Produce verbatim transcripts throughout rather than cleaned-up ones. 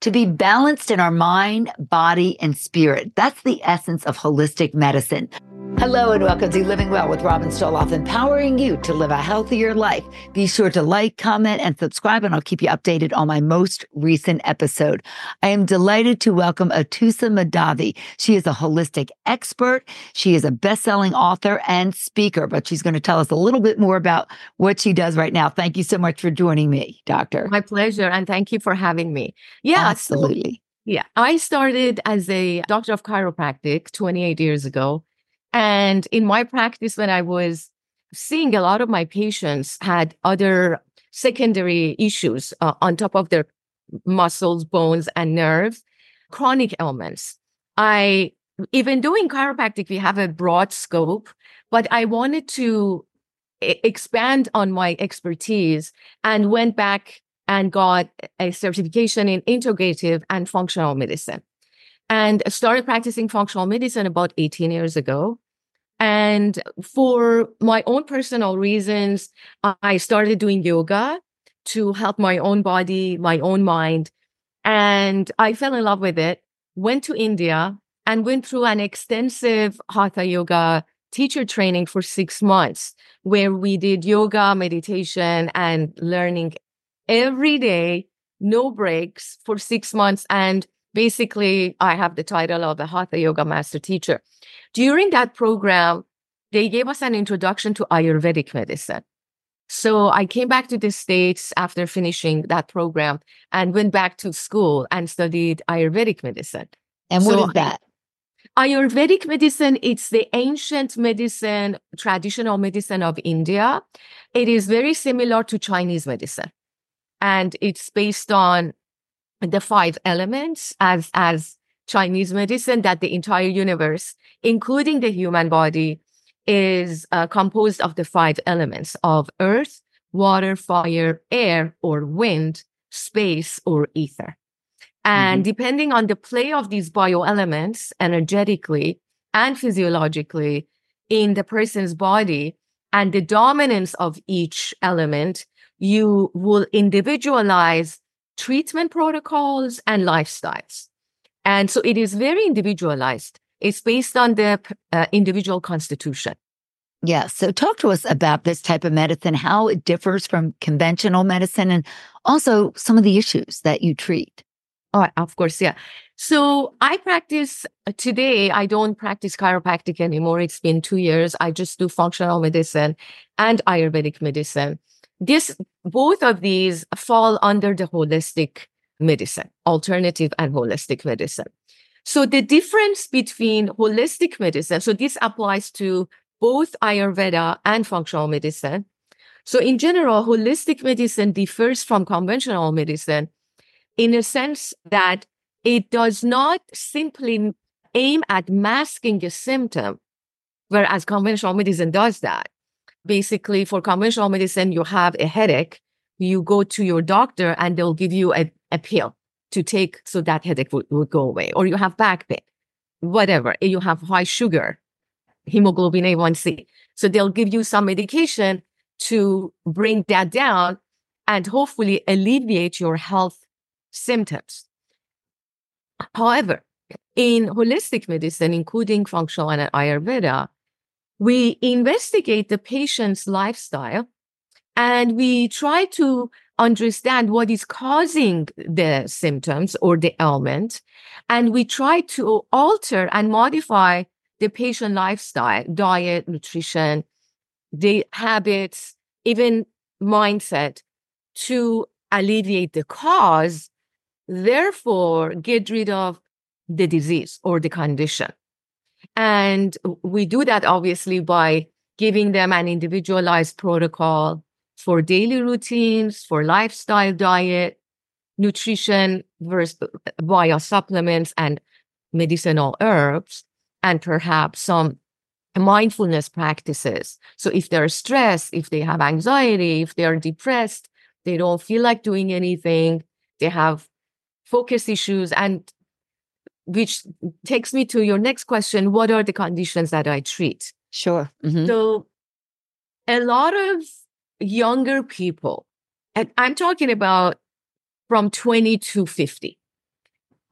to be balanced in our mind, body, and spirit. That's the essence of holistic medicine. Hello and welcome to Living Well with Robin Stoloff, empowering you to live a healthier life. Be sure to like, comment, and subscribe, and I'll keep you updated on my most recent episode. I am delighted to welcome Atoussa Mahdavi. She is a holistic expert. She is a best-selling author and speaker, but she's going to tell us a little bit more about what she does right now. Thank you so much for joining me, Doctor. My pleasure, and thank you for having me. Yeah, absolutely. So, yeah, I started as a doctor of chiropractic twenty-eight years ago. And in my practice, when I was seeing a lot of my patients had other secondary issues uh, on top of their muscles, bones, and nerves, chronic ailments. I, even doing chiropractic, we have a broad scope, but I wanted to e- expand on my expertise and went back and got a certification in integrative and functional medicine. And started practicing functional medicine about eighteen years ago. And for my own personal reasons, I started doing yoga to help my own body, my own mind. And I fell in love with it, went to India and went through an extensive Hatha yoga teacher training for six months, where we did yoga, meditation, and learning every day, no breaks for six months. And basically, I have the title of a Hatha Yoga Master Teacher. During that program, they gave us an introduction to Ayurvedic medicine. So I came back to the States after finishing that program and went back to school and studied Ayurvedic medicine. And what so is that? Ayurvedic medicine, it's the ancient medicine, traditional medicine of India. It is very similar to Chinese medicine. And it's based on the five elements as, as Chinese medicine, that the entire universe, including the human body, is uh, composed of the five elements of earth, water, fire, air, or wind, space, or ether. And mm-hmm. depending on the play of these bioelements energetically and physiologically in the person's body and the dominance of each element, you will individualize treatment protocols and lifestyles. And so it is very individualized. It's based on the uh, individual constitution. Yeah. So talk to us about this type of medicine, how it differs from conventional medicine, and also some of the issues that you treat. Oh, of course. Yeah. So I practice uh, today. I don't practice chiropractic anymore. It's been two years. I just do functional medicine and Ayurvedic medicine. This, both of these fall under the holistic medicine, alternative and holistic medicine. So the difference between holistic medicine, so this applies to both Ayurveda and functional medicine. So in general, holistic medicine differs from conventional medicine in a sense that it does not simply aim at masking a symptom, whereas conventional medicine does that. Basically, for conventional medicine, you have a headache, you go to your doctor and they'll give you a, a pill to take so that headache would, would go away. Or you have back pain, whatever. You have high sugar, hemoglobin A one C. So they'll give you some medication to bring that down and hopefully alleviate your health symptoms. However, in holistic medicine, including functional and Ayurveda, we investigate the patient's lifestyle and we try to understand what is causing the symptoms or the ailment. And we try to alter and modify the patient lifestyle, diet, nutrition, the habits, even mindset to alleviate the cause, therefore get rid of the disease or the condition. And we do that obviously by giving them an individualized protocol for daily routines, for lifestyle, diet, nutrition versus via supplements and medicinal herbs, and perhaps some mindfulness practices. So if they're stressed, if they have anxiety, if they're depressed, they don't feel like doing anything, they have focus issues, and which takes me to your next question, what are the conditions that I treat? Sure. Mm-hmm. So a lot of younger people, and I'm talking about from twenty to fifty,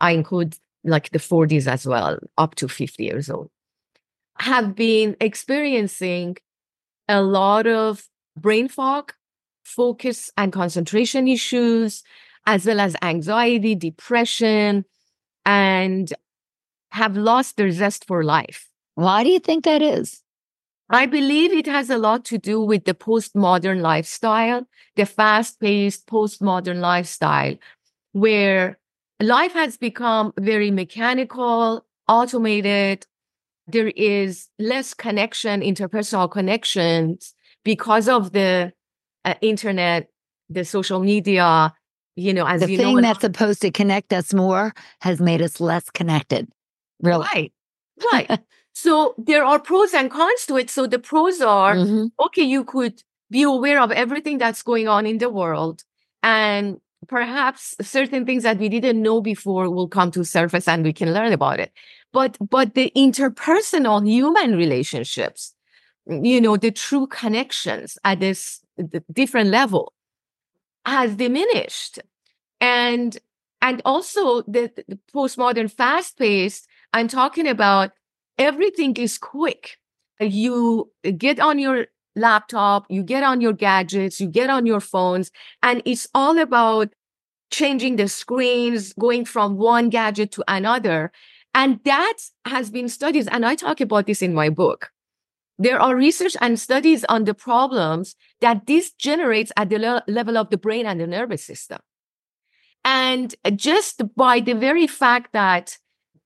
I include like the forties as well, up to fifty years old, have been experiencing a lot of brain fog, focus and concentration issues, as well as anxiety, depression, and have lost their zest for life. Why do you think that is? I believe it has a lot to do with the postmodern lifestyle, the fast-paced postmodern lifestyle, where life has become very mechanical, automated. There is less connection, interpersonal connections because of the uh, internet, the social media, you know, as the you thing know. that's supposed to connect us more has made us less connected. Really? Right. Right. So there are pros and cons to it. So the pros are, mm-hmm. okay, you could be aware of everything that's going on in the world, and perhaps certain things that we didn't know before will come to surface and we can learn about it. But, but the interpersonal human relationships, you know, the true connections at this different level has diminished. And, and also the, the postmodern fast-paced, I'm talking about everything is quick. You get on your laptop, you get on your gadgets, you get on your phones, and it's all about changing the screens, going from one gadget to another. And that has been studied, and I talk about this in my book. There are research and studies on the problems that this generates at the le- level of the brain and the nervous system. And just by the very fact that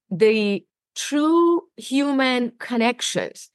the true human connections,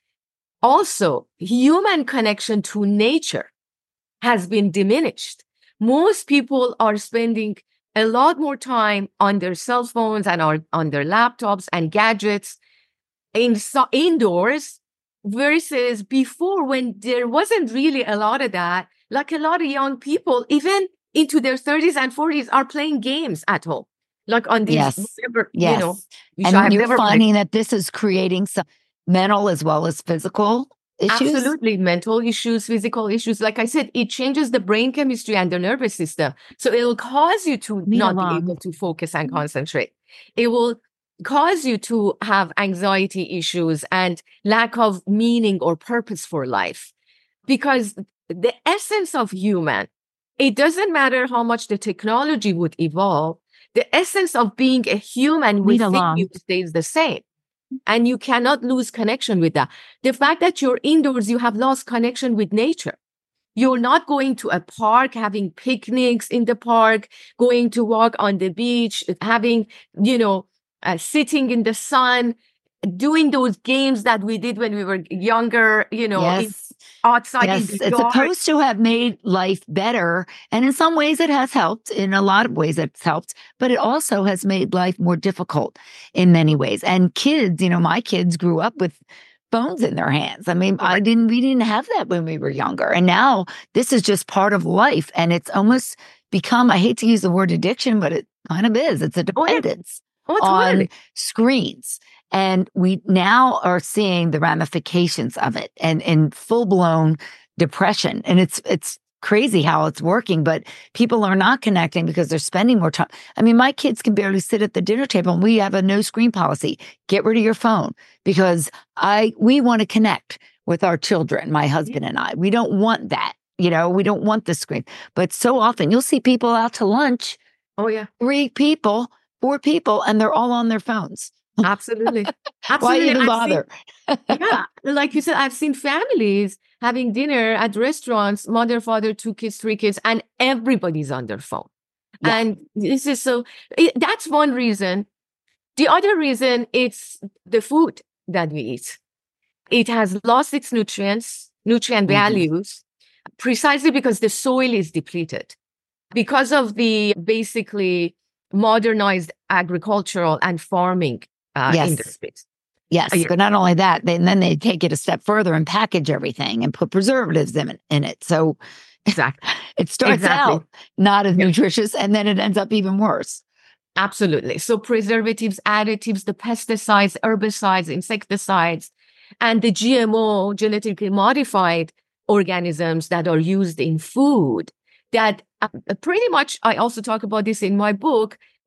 also human connection to nature, has been diminished. Most people are spending a lot more time on their cell phones and are on their laptops and gadgets in, so, indoors, versus before, when there wasn't really a lot of that. Like a lot of young people, even into their thirties and forties, are playing games at home, like on these, yes, whatever, yes. you know. And you're finding played. that this is creating some mental as well as physical issues? Absolutely. Mental issues, physical issues. Like I said, it changes the brain chemistry and the nervous system. So it will cause you to Me not along. be able to focus and concentrate. It will cause you to have anxiety issues and lack of meaning or purpose for life. Because the essence of human, it doesn't matter how much the technology would evolve, the essence of being a human within you stays the same. And you cannot lose connection with that. The fact that you're indoors, you have lost connection with nature. You're not going to a park, having picnics in the park, going to walk on the beach, having, you know, uh, sitting in the sun, doing those games that we did when we were younger, you know, yes. in, outside yes. in the It's yard. supposed to have made life better. And in some ways it has helped. In a lot of ways it's helped, but it also has made life more difficult in many ways. And kids, you know, my kids grew up with phones in their hands. I mean, I didn't, we didn't have that when we were younger. And now this is just part of life. And it's almost become, I hate to use the word addiction, but it kind of is. It's a dependence oh, yeah. oh, on totally. screens. And we now are seeing the ramifications of it and in full blown depression. And it's, it's crazy how it's working, but people are not connecting because they're spending more time. I mean, my kids can barely sit at the dinner table and we have a no screen policy. Get rid of your phone because I, we want to connect with our children, my husband and I. We don't want that. You know, we don't want the screen, but so often you'll see people out to lunch. Oh yeah. Three people, four people, and they're all on their phones. Absolutely. Absolutely. Why even I've bother? Seen, yeah. Like you said, I've seen families having dinner at restaurants, mother, father, two kids, three kids, and everybody's on their phone. Yeah. And this is so, it, that's one reason. The other reason, it's the food that we eat. It has lost its nutrients, nutrient mm-hmm. values, precisely because the soil is depleted. Because of the basically modernized agricultural and farming Uh, yes. industries. Yes, uh, but not only that, they, and then they take it a step further and package everything and put preservatives in, in it. So exactly. it starts exactly. out not as yeah. nutritious, and then it ends up even worse. Absolutely. So preservatives, additives, the pesticides, herbicides, insecticides, and the G M O, genetically modified organisms that are used in food that uh, pretty much, I also talk about this in my book,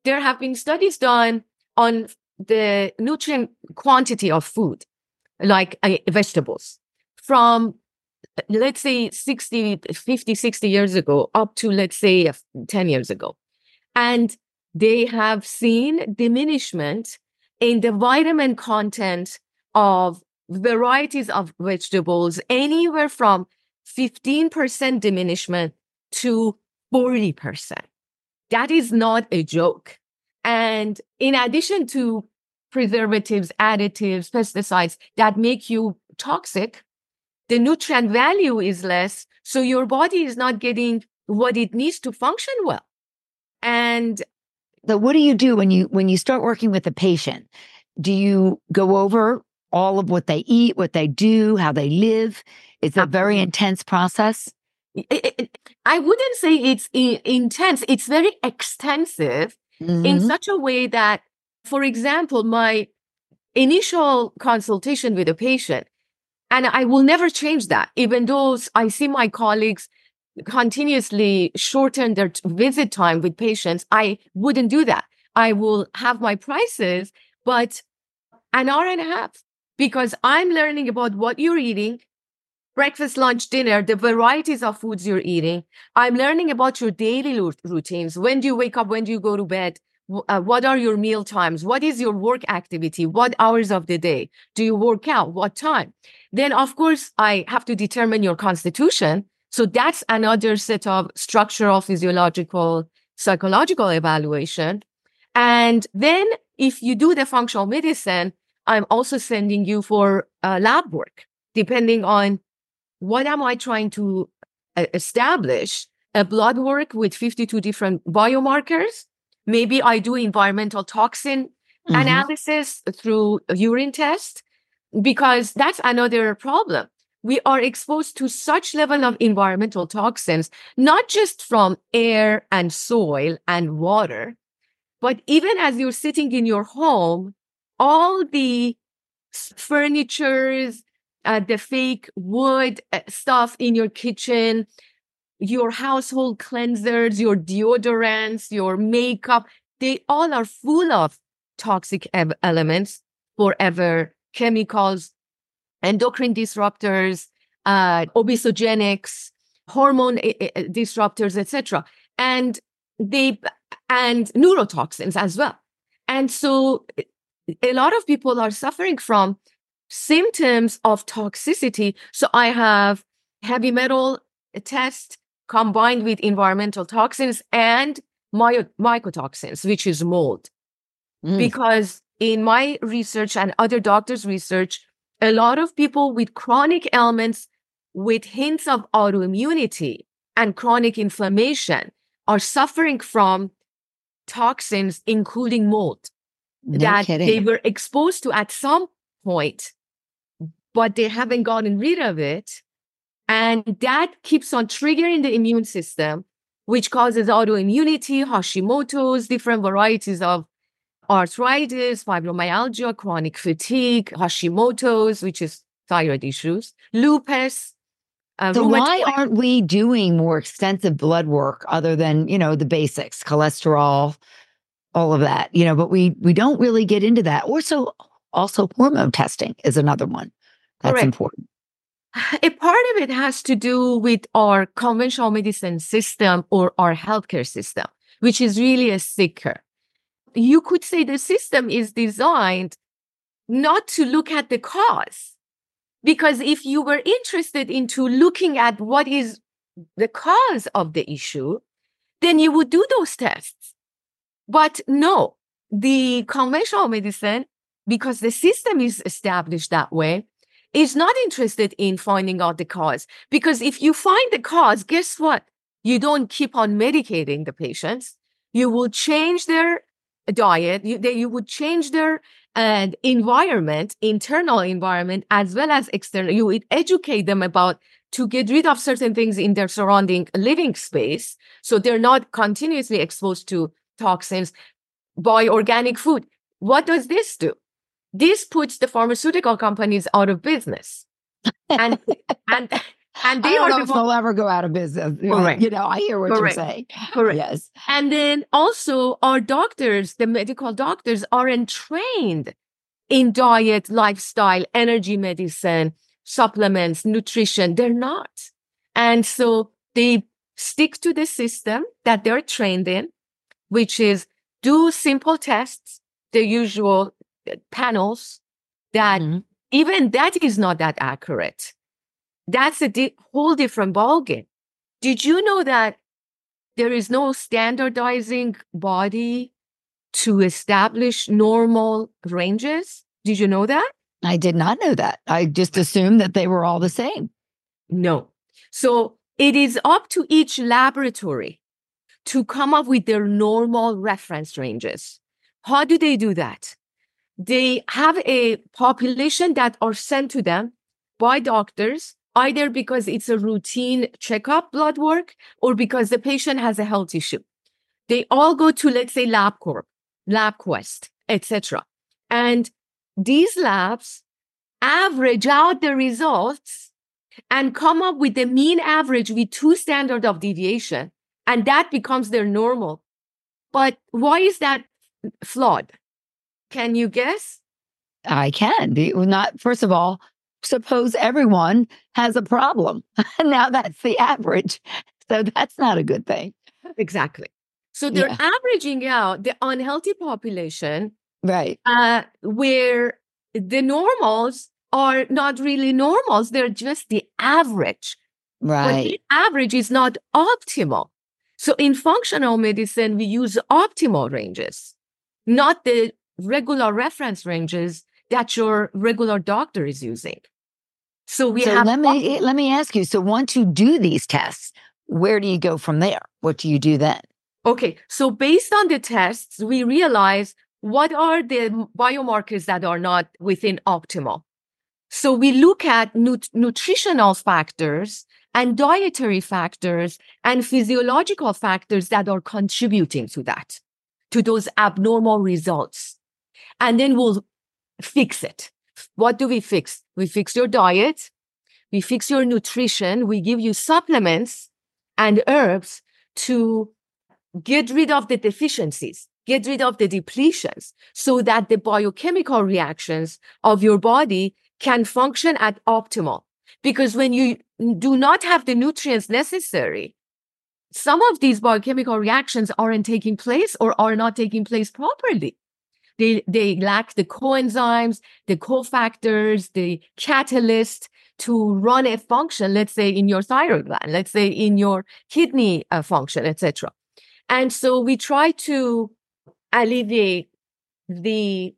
there have been studies done on the nutrient quantity of food, like uh, vegetables, from let's say sixty, fifty, sixty years ago up to, let's say, ten years ago. And they have seen diminishment in the vitamin content of varieties of vegetables, anywhere from fifteen percent diminishment to forty percent. That is not a joke. And in addition to preservatives, additives, pesticides that make you toxic, the nutrient value is less. So your body is not getting what it needs to function well. And so what do you do when you when you start working with a patient? Do you go over all of what they eat, what they do, how they live? It's a very intense process. I wouldn't say it's intense. It's very extensive mm-hmm. in such a way that, for example, my initial consultation with a patient, and I will never change that, even though I see my colleagues continuously shorten their visit time with patients, I wouldn't do that. I will have my prices, but an hour and a half, because I'm learning about what you're eating, breakfast, lunch, dinner, the varieties of foods you're eating. I'm learning about your daily routines. When do you wake up? When do you go to bed? Uh, what are your meal times? What is your work activity? What hours of the day do you work out? What time? Then, of course, I have to determine your constitution. So that's another set of structural, physiological, psychological evaluation. And then if you do the functional medicine, I'm also sending you for uh, lab work, depending on what am I trying to uh, establish. A blood work with fifty-two different biomarkers. Maybe I do environmental toxin mm-hmm. analysis through a urine test, because that's another problem. We are exposed to such level of environmental toxins, not just from air and soil and water, but even as you're sitting in your home, all the furnitures, uh, the fake wood uh, stuff in your kitchen, your household cleansers, your deodorants, your makeup, they all are full of toxic ev- elements, forever chemicals, endocrine disruptors, uh, obesogenics, hormone I- I- disruptors, et cetera, and they and neurotoxins as well. And so, a lot of people are suffering from symptoms of toxicity. So, I have heavy metal test combined with environmental toxins and my- mycotoxins, which is mold, mm. because in my research and other doctors' research, a lot of people with chronic ailments with hints of autoimmunity and chronic inflammation are suffering from toxins, including mold, no that kidding. they were exposed to at some point, but they haven't gotten rid of it. And that keeps on triggering the immune system, which causes autoimmunity, Hashimoto's, different varieties of arthritis, fibromyalgia, chronic fatigue, Hashimoto's, which is thyroid issues, lupus. Uh, so rheumatoid- why aren't we doing more extensive blood work other than, you know, the basics, cholesterol, all of that, you know, but we, we don't really get into that. Also, also hormone testing is another one that's Correct. important. A part of it has to do with our conventional medicine system or our healthcare system, which is really a sicker. You could say the system is designed not to look at the cause, because if you were interested into looking at what is the cause of the issue, then you would do those tests. But no, the conventional medicine, because the system is established that way, is not interested in finding out the cause. Because if you find the cause, guess what? You don't keep on medicating the patients. You will change their diet. You, they, you would change their uh, environment, internal environment, as well as external. You would educate them about to get rid of certain things in their surrounding living space, so they're not continuously exposed to toxins. Buy organic food. What does this do? This puts the pharmaceutical companies out of business. And, and And they I don't are know the if one. they'll ever go out of business. Correct. You know, I hear what Correct. you're saying. Correct. Yes. And then also our doctors, the medical doctors, aren't trained in diet, lifestyle, energy medicine, supplements, nutrition. They're not. And so they stick to the system that they're trained in, which is do simple tests, the usual panels that Mhm. even that is not that accurate. That's a di- whole different ballgame. Did you know that there is no standardizing body to establish normal ranges? Did you know that? I did not know that. I just assumed that they were all the same. No. So it is up to each laboratory to come up with their normal reference ranges. How do they do that? They have a population that are sent to them by doctors, either because it's a routine checkup blood work or because the patient has a health issue. They all go to, let's say, LabCorp, LabQuest, et cetera. And these labs average out the results and come up with the mean average with two standard of deviation, and that becomes their normal. But why is that flawed? Can you guess? I can be not. First of all, suppose everyone has a problem. Now that's the average. So that's not a good thing. Exactly. So they're Yeah. averaging out the unhealthy population, Right. uh, where the normals are not really normals. They're just the average. But Right. the average is not optimal. So in functional medicine, we use optimal ranges, not the regular reference ranges that your regular doctor is using. So we So have let me let me ask you. So once you do these tests, where do you go from there? What do you do then? Okay, so based on the tests, we realize what are the biomarkers that are not within optimal. So we look at nut- nutritional factors and dietary factors and physiological factors that are contributing to that, to those abnormal results. And then we'll fix it. What do we fix? We fix your diet. We fix your nutrition. We give you supplements and herbs to get rid of the deficiencies, get rid of the depletions so that the biochemical reactions of your body can function at optimal. Because when you do not have the nutrients necessary, some of these biochemical reactions aren't taking place or are not taking place properly. They, they lack the coenzymes, the cofactors, the catalyst to run a function, let's say in your thyroid gland, let's say in your kidney uh, function, et cetera. And so we try to alleviate the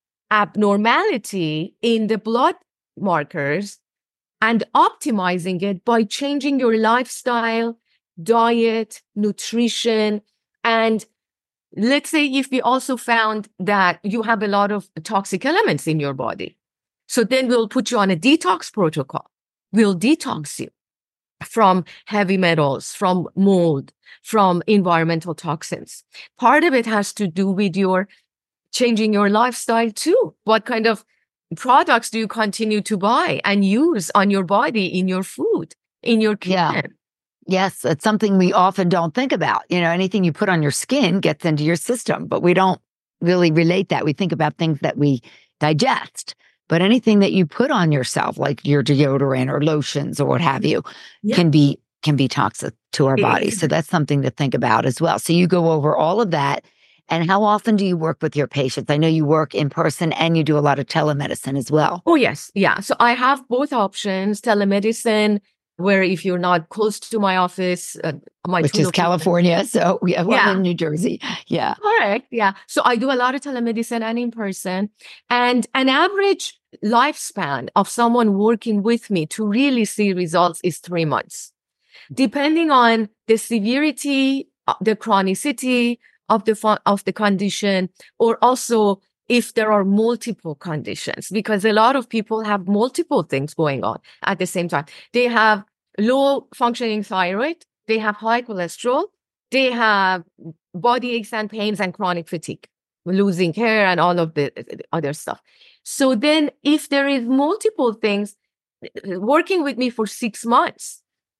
abnormality in the blood markers and optimizing it by changing your lifestyle, diet, nutrition. And let's say if we also found that you have a lot of toxic elements in your body, so then we'll put you on a detox protocol. We'll detox you from heavy metals, from mold, from environmental toxins. Part of it has to do with your changing your lifestyle too. What kind of products do you continue to buy and use on your body, in your food, in your kitchen? Yeah. Yes, it's something we often don't think about. You know, anything you put on your skin gets into your system, but we don't really relate that. We think about things that we digest, but anything that you put on yourself, like your deodorant or lotions or what have you, Yeah. can be can be toxic to our body. So that's something to think about as well. So you go over all of that. And how often do you work with your patients? I know you work in person and you do a lot of telemedicine as well. Oh, yes. Yeah. So I have both options, telemedicine, where if you're not close to my office, uh, my Which two is locations- California. So we have one Yeah. in New Jersey. Yeah. Correct. Yeah. So I do a lot of telemedicine and in person. And an average lifespan of someone working with me to really see results is three months, depending on the severity, uh, the chronicity of the fu- of the condition, or also if there are multiple conditions, because a lot of people have multiple things going on at the same time. They have low functioning thyroid, they have high cholesterol, they have body aches and pains and chronic fatigue, losing hair and all of the other stuff. So then if there is multiple things, working with me for six months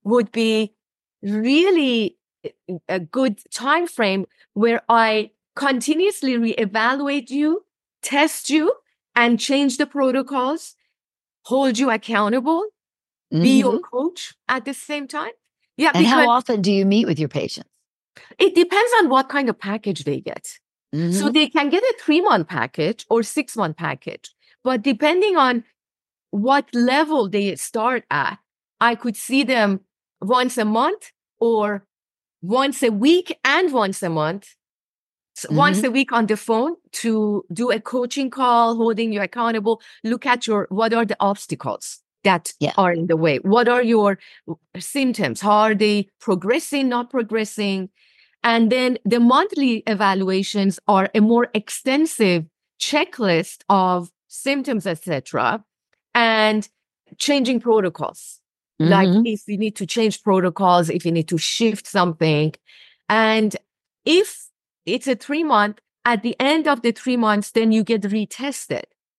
would be really a good time frame where I continuously reevaluate you, test you, and change the protocols, hold you accountable, be your Mm-hmm. coach at the same time. Yeah, And how because often do you meet with your patients? it depends on what kind of package they get. Mm-hmm. So they can get a three-month package or six-month package. But depending on what level they start at, I could see them once a month or once a week and once a month. So Mm-hmm. once a week on the phone to do a coaching call, holding you accountable, look at your, what are the obstacles that Yeah. are in the way? What are your symptoms? How are they progressing, not progressing? And then the monthly evaluations are a more extensive checklist of symptoms, et cetera, and changing protocols. Mm-hmm. Like if you need to change protocols, if you need to shift something. And if it's a three month, at the end of the three months, then you get retested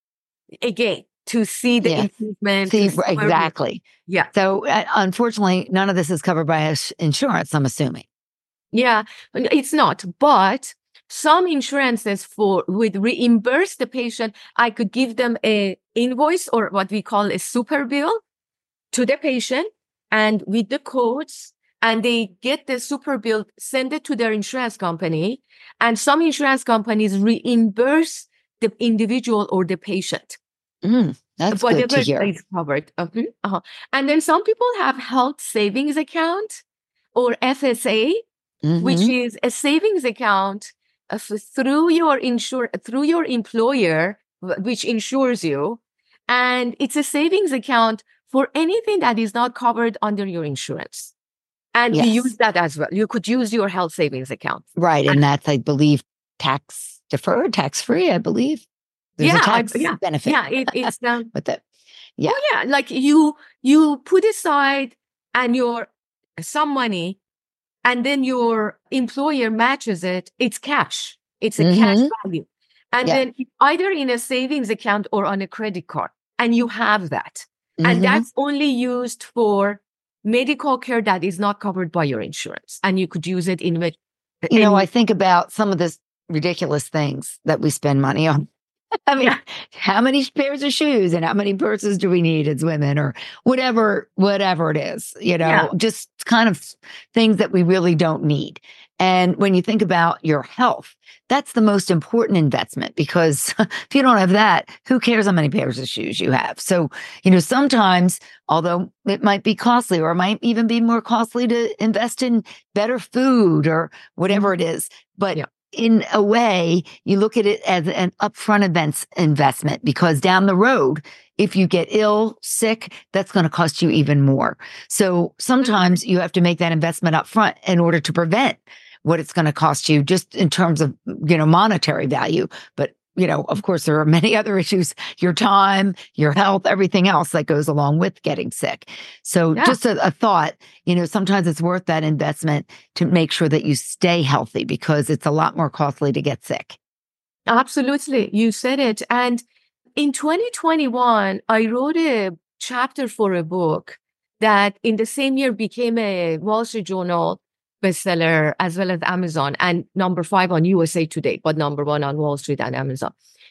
again to see the Yeah. improvement. See, to see where we- exactly. Yeah. So uh, unfortunately, none of this is covered by ins- insurance, I'm assuming. Yeah, it's not. But some insurances for would reimburse the patient. I could give them a invoice or what we call a super bill to the patient and with the codes, and they get the super bill, send it to their insurance company. And some insurance companies reimburse the individual or the patient. Mm, that's good Whatever to hear. is covered. Uh-huh. Uh-huh. And then some people have health savings account or F S A, Mm-hmm. which is a savings account uh, f- through your insure through your employer, wh- which insures you, and it's a savings account for anything that is not covered under your insurance. And we Yes. use that as well. You could use your health savings account. Right. And that's, I believe, tax deferred, tax free, I believe. There's yeah, a tax I, yeah, benefit. yeah. It, it's um, with it. Yeah. Oh yeah, like you you put aside and your some money, and then your employer matches it. It's cash. It's a cash Mhm. value, and Yeah. then either in a savings account or on a credit card, and you have that, and Mhm. that's only used for medical care that is not covered by your insurance, and you could use it in. med- You know, any- I think about some of this ridiculous things that we spend money on. I mean, Yeah. how many pairs of shoes and how many purses do we need as women, or whatever, whatever it is, you know, Yeah. just kind of things that we really don't need. And when you think about your health, that's the most important investment, because if you don't have that, who cares how many pairs of shoes you have? So, you know, sometimes, although it might be costly, or it might even be more costly to invest in better food or whatever it is, but Yeah. in a way, you look at it as an upfront events investment, because down the road, if you get ill, sick, that's going to cost you even more. So sometimes you have to make that investment up front in order to prevent what it's going to cost you, just in terms of, you know, monetary value. But, you know, of course, there are many other issues, your time, your health, everything else that goes along with getting sick. So Yeah. just a, a thought, you know, sometimes it's worth that investment to make sure that you stay healthy, because it's a lot more costly to get sick. Absolutely. You said it. And in twenty twenty-one, I wrote a chapter for a book that in the same year became a Wall Street Journal bestseller, as well as Amazon, and number five on U S A Today, but number one on Wall Street and Amazon.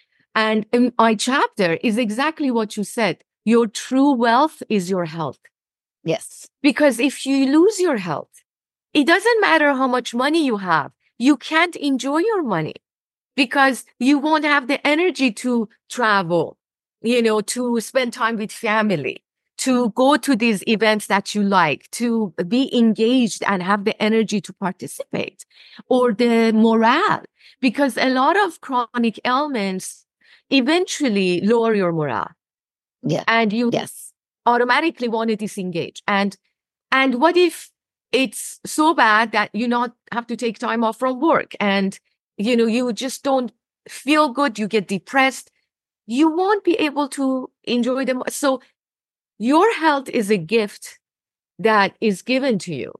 And in my chapter is exactly what you said. Your true wealth is your health. Yes. Because if you lose your health, it doesn't matter how much money you have. You can't enjoy your money, because you won't have the energy to travel, you know, to spend time with family, to go to these events that you like, to be engaged and have the energy to participate, or the morale, because a lot of chronic ailments eventually lower your morale. Yeah. And you Yes. automatically want to disengage. And, and what if it's so bad that you not have to take time off from work, and you know, you just don't feel good, you get depressed, you won't be able to enjoy them. So your health is a gift that is given to you.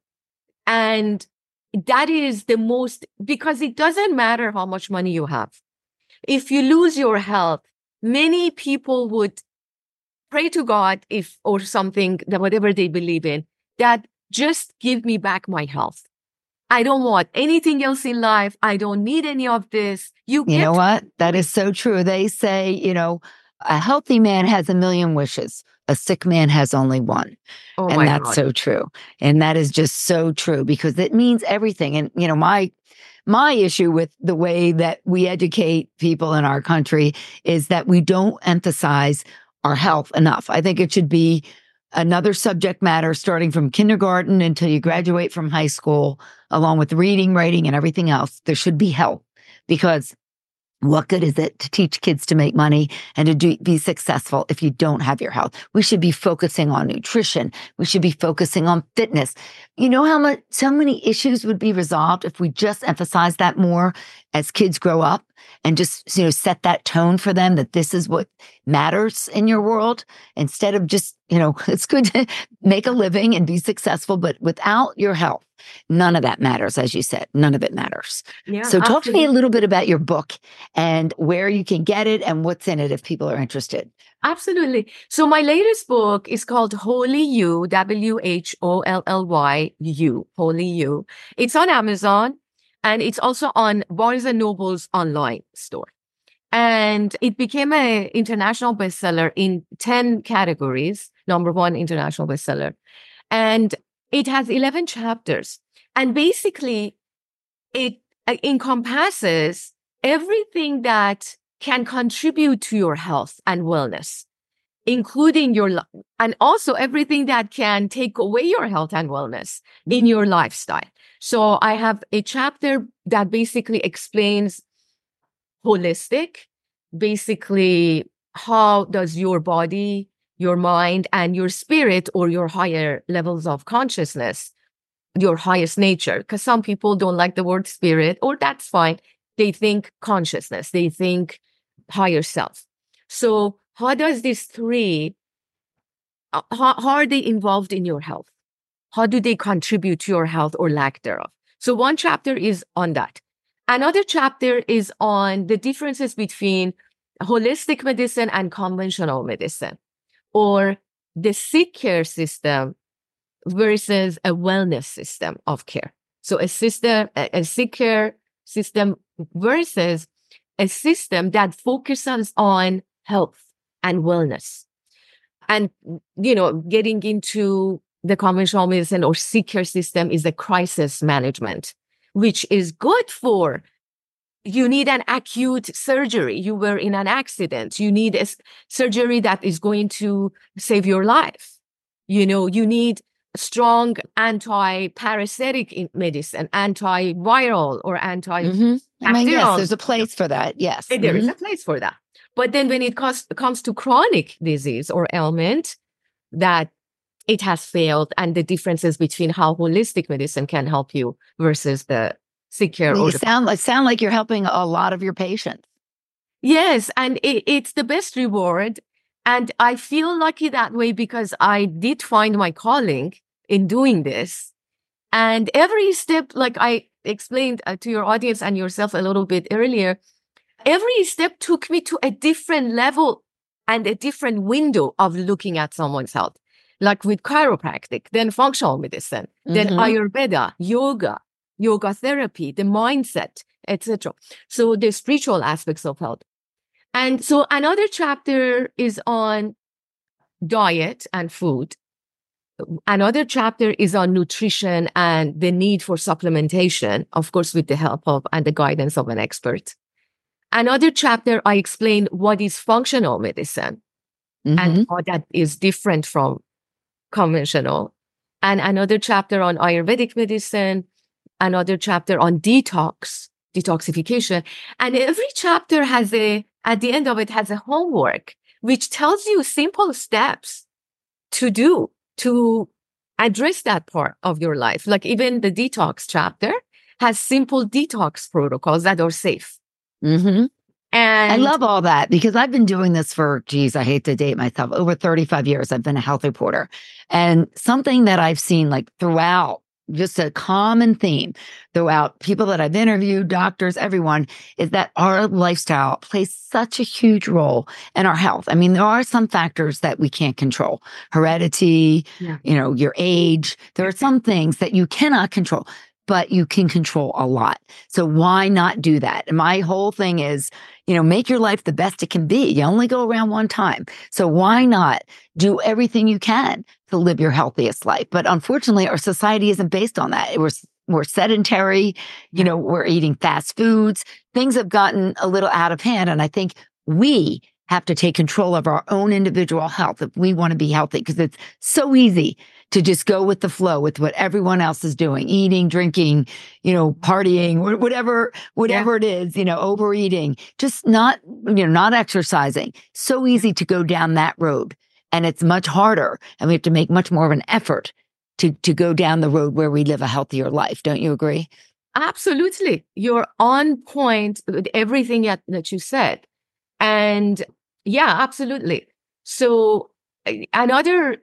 And that is the most, because it doesn't matter how much money you have. If you lose your health, many people would pray to God, if, or something, that whatever they believe in, that just give me back my health. I don't want anything else in life. I don't need any of this. You, you know what? That is so true. They say, you know, a healthy man has a million wishes. A sick man has only one. Oh and my that's God. so true. And that is just so true because it means everything. And, you know, my, my issue with the way that we educate people in our country is that we don't emphasize our health enough. I think it should be another subject matter starting from kindergarten until you graduate from high school, along with reading, writing, and everything else. There should be health because what good is it to teach kids to make money and to do, be successful if you don't have your health? We should be focusing on nutrition. We should be focusing on fitness. You know how much, so many issues would be resolved if we just emphasize that more as kids grow up and just, you know, set that tone for them that this is what matters in your world instead of just, you know, it's good to make a living and be successful, but without your health, none of that matters. As you said, none of it matters. Yeah, so talk absolutely. to me a little bit about your book and where you can get it and what's in it if people are interested. Absolutely. So my latest book is called Wholly You, W H O L L Y U, Wholly You. It's on Amazon and it's also on Barnes and Noble's online store. And it became an international bestseller in ten categories, number one international bestseller. And it has eleven chapters. And basically, it encompasses everything that can contribute to your health and wellness, including your, and also everything that can take away your health and wellness in your lifestyle. So I have a chapter that basically explains holistic, basically how does your body, your mind, and your spirit or your higher levels of consciousness, your highest nature, because some people don't like the word spirit, or that's fine. They think consciousness, they think higher self. So how does these three, uh, how, how are they involved in your health? How do they contribute to your health or lack thereof? So one chapter is on that. Another chapter is on the differences between holistic medicine and conventional medicine, or the sick care system versus a wellness system of care. So a system, a, a sick care system versus a system that focuses on health and wellness. And, you know, getting into the conventional medicine or sick care system is a crisis management, which is good for, you need an acute surgery. You were in an accident. You need a surgery that is going to save your life. You know, you need strong anti-parasitic medicine, antiviral or anti. Mm-hmm. I mean, yes, there's a place for that. Yes. There mm-hmm. is a place for that. But then when it comes, comes to chronic disease or ailment, that it has failed, and the differences between how holistic medicine can help you versus the sick care. Well, or you the- sound like sound like you're helping a lot of your patients. Yes, and it, it's the best reward. And I feel lucky that way because I did find my calling in doing this. And every step, like I explained uh, to your audience and yourself a little bit earlier, every step took me to a different level and a different window of looking at someone's health. Like with chiropractic, then functional medicine, mm-hmm. then Ayurveda, yoga, yoga therapy, the mindset, et cetera. So the spiritual aspects of health. And so another chapter is on diet and food. Another chapter is on nutrition and the need for supplementation, of course, with the help of and the guidance of an expert. Another chapter, I explain what is functional medicine mm-hmm. and how that is different from conventional. And another chapter on Ayurvedic medicine, another chapter on detox, detoxification. And every chapter has a, at the end of it, has a homework, which tells you simple steps to do to address that part of your life. Like even the detox chapter has simple detox protocols that are safe. Mm-hmm. And I love all that because I've been doing this for, geez, I hate to date myself, over thirty-five years. I've been a health reporter. And something that I've seen like throughout just a common theme throughout people that I've interviewed, doctors, everyone, is that our lifestyle plays such a huge role in our health. I mean, there are some factors that we can't control. Heredity, Yeah. you know, your age. There are some things that you cannot control, but you can control a lot. So why not do that? And my whole thing is, you know, make your life the best it can be. You only go around one time. So why not do everything you can to live your healthiest life? But unfortunately, our society isn't based on that. We're, we're sedentary, you know, we're eating fast foods. Things have gotten a little out of hand. And I think we have to take control of our own individual health if we want to be healthy, because it's so easy to just go with the flow with what everyone else is doing, eating, drinking, you know, partying, whatever, whatever yeah. it is, you know, overeating, just not, you know, not exercising. So easy to go down that road. And it's much harder. And we have to make much more of an effort to, to go down the road where we live a healthier life. Don't you agree? Absolutely. You're on point with everything that you said. And yeah, absolutely. So another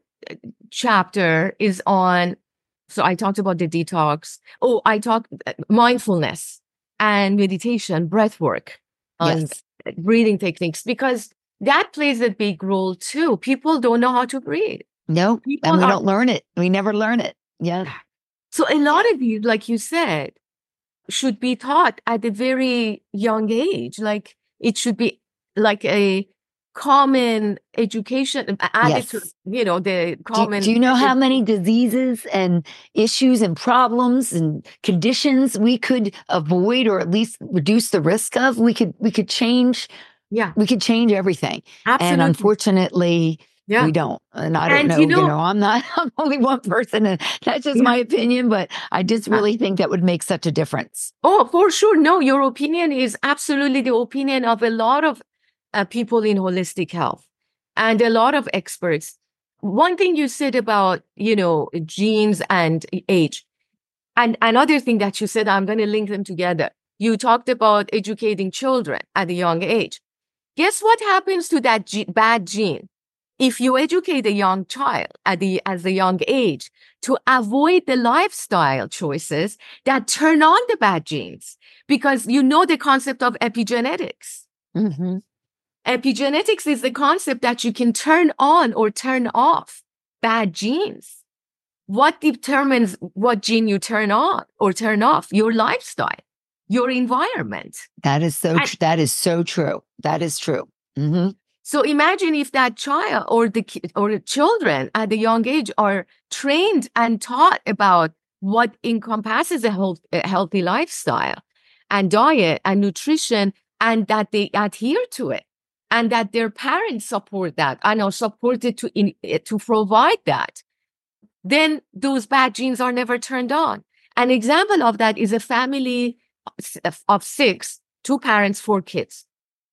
chapter is on, so I talked about the detox. Oh, I talked mindfulness and meditation, breath work, yes. and breathing techniques, because that plays a big role too. People don't know how to breathe. No, People and we are, don't learn it. We never learn it. Yeah. So a lot of you, like you said, should be taught at a very young age. Like it should be like a common education added to, yes. you know, the common. Do, do you know how many diseases and issues and problems and conditions we could avoid, or at least reduce the risk of? We could, we could change. Yeah. We could change everything. Absolutely. And unfortunately, yeah. we don't. And I don't and know, you know, you know, I'm not, I'm only one person, and that's just yeah. my opinion, but I just really think that would make such a difference. Oh, for sure. No, your opinion is absolutely the opinion of a lot of uh, people in holistic health and a lot of experts. One thing you said about, you know, genes and age, and another thing that you said, I'm going to link them together. You talked about educating children at a young age. Guess what happens to that ge- bad gene? If you educate a young child at the, as a young age to avoid the lifestyle choices that turn on the bad genes, because you know the concept of epigenetics. Mm-hmm. Epigenetics is the concept that you can turn on or turn off bad genes. What determines what gene you turn on or turn off? Your lifestyle, your environment. That is so, tr- that is so true. That is true. Mm-hmm. So imagine if that child or the or the children at a young age are trained and taught about what encompasses a, health, a healthy lifestyle and diet and nutrition, and that they adhere to it, and that their parents support that and are supported to in, to provide that. Then those bad genes are never turned on. An example of that is a family of six, two parents, four kids.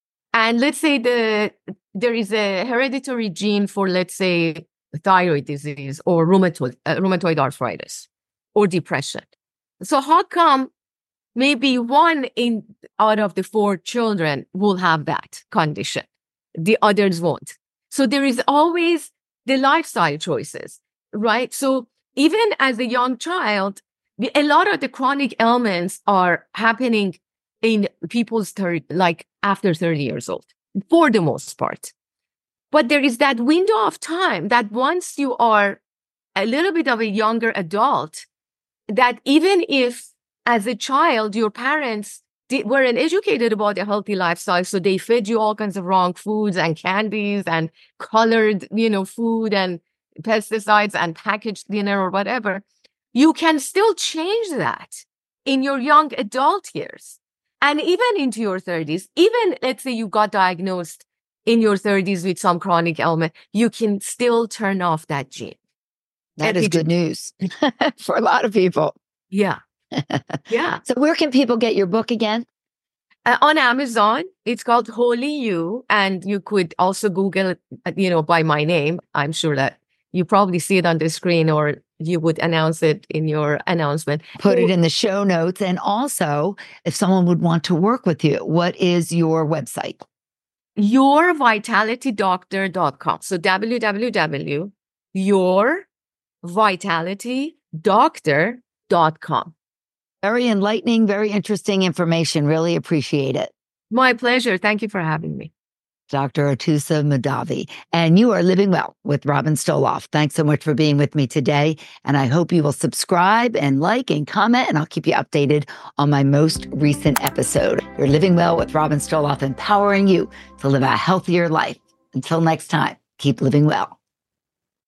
And let's say the there is a hereditary gene for, let's say, thyroid disease or rheumatoid, uh, rheumatoid arthritis or depression. So how come maybe one in out of the four children will have that condition? The others won't. So there is always the lifestyle choices, right? So even as a young child, a lot of the chronic ailments are happening in people's thirty, like after thirty years old, for the most part. But there is that window of time that once you are a little bit of a younger adult, that even if as a child, your parents did, weren't educated about a healthy lifestyle, so they fed you all kinds of wrong foods and candies and colored, you know, food and pesticides and packaged dinner or whatever, you can still change that in your young adult years. And even into your thirties, even let's say you got diagnosed in your thirties with some chronic ailment, you can still turn off that gene. That is good news for a lot of people. Yeah. Yeah. So where can people get your book again? Uh, on Amazon. It's called Holy You. And you could also Google it, you know, by my name. I'm sure that you probably see it on the screen, or you would announce it in your announcement. Put it in the show notes. And also, if someone would want to work with you, what is your website? your vitality doctor dot com. So w w w dot your vitality doctor dot com. Very enlightening, very interesting information. Really appreciate it. My pleasure. Thank you for having me. Doctor Atoussa Mahdavi, and you are Living Well with Robin Stoloff. Thanks so much for being with me today. And I hope you will subscribe and like and comment, and I'll keep you updated on my most recent episode. You're Living Well with Robin Stoloff, empowering you to live a healthier life. Until next time, keep living well.